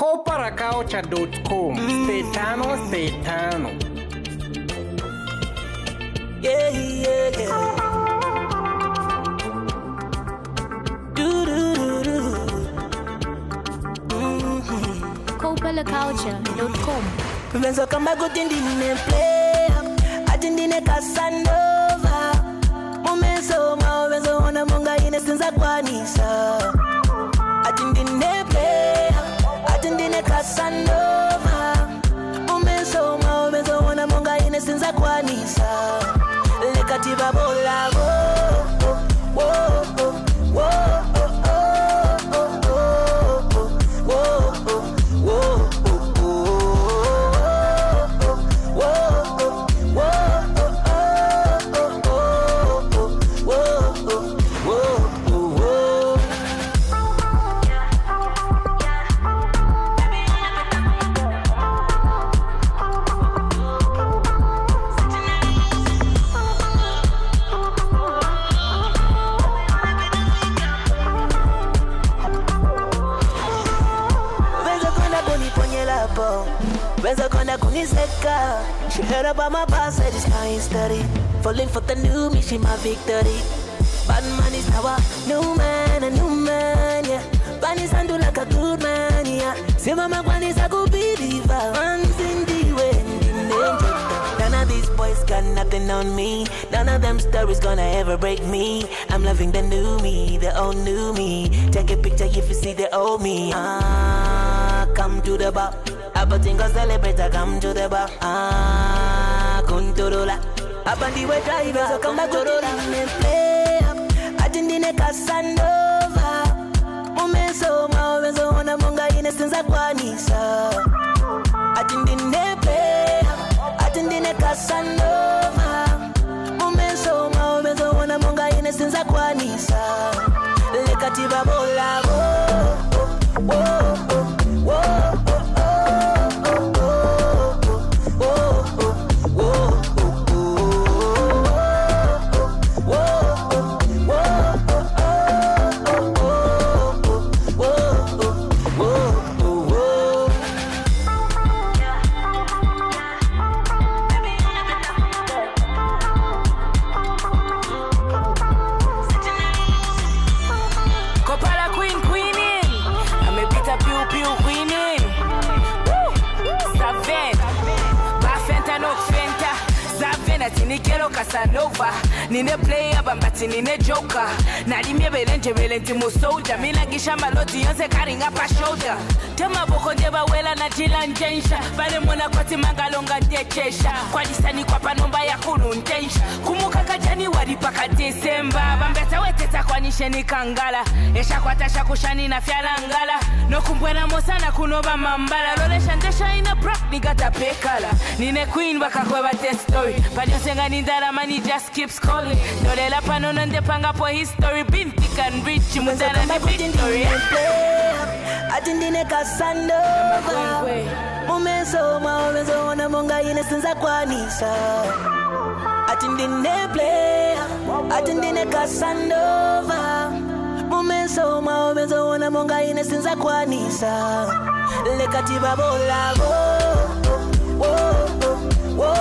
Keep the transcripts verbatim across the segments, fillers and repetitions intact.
Coparacaucha dot com. Stay tano, stay tano. Yeah, yeah, yeah. Do do do do. Mm-hmm. Coparacaucha dot com. Venzo kamba kutindine play. Atindine Casanova. Mumeso ma venzo ona monga ine sinza kwanisa. Atindine play. Atindine Casanova. Mumeso ma venzo ona monga ine sinza kwanisa. Lekatiba bola wo wo wo Benza konda kuniseka. She heard about my past, said it's now in study. Falling for the new me, she my victory. Bad man is now a new man, a new man, yeah. Bunny sound like a good man, yeah. See mama one is a good believer. Man's in the way, in the danger. None of these boys got nothing on me. None of them stories gonna ever break me. I'm loving the new me, the old new me. Take a picture if you see the old me. Ah, come to the bar. Abatingo celebrate, come to the bar. Ah, kunturula. Abandi we driver, so come back to the play. Atindine Casanova. Mumeso ma wenzo ona monga ine sinza kwanisa. Atindine play. Atindine Casanova. Mumeso ma wenzo ona monga ine sinza kwanisa. Lekatiba bola wo wo wo wo. Nikelo Casanova. Nine player bambati nine joker. Nalimye belenje belenti musoldier. Mina gisha maloti yonse carrying up a shoulder. Tema boko deba wela na jila njensha. Bale mwana kwa timangalonga ndechesha. Kwa disani kwa panomba ya kulu ntensha. Kumuka kajani wadi paka December. Bambeta weteta kwa nisheni kangala. Esha kwa tasha kushani na fiala ngala. No kumbwena mosana kunoba mambala. Lole shandesha ina prop nigata pekala. Nine queen baka kwa bate story. Padio senga nindara mani just keeps calling. Dole la panono ndepanga po history. Binti can reach mundana ni victory. Atindine Casanova. Mumeso ma wenzo ona monga ine sinza kwanisa. Atindine play. Atindine Casanova. Mumeso ma wenzo ona monga ine sinza kwanisa. Lekatiba bola wo wo wo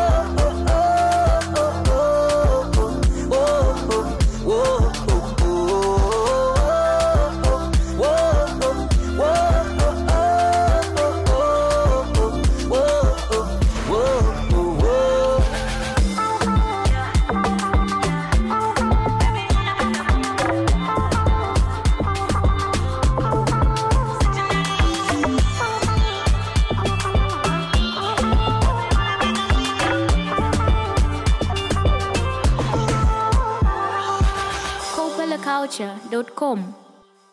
Coparacaucha dot com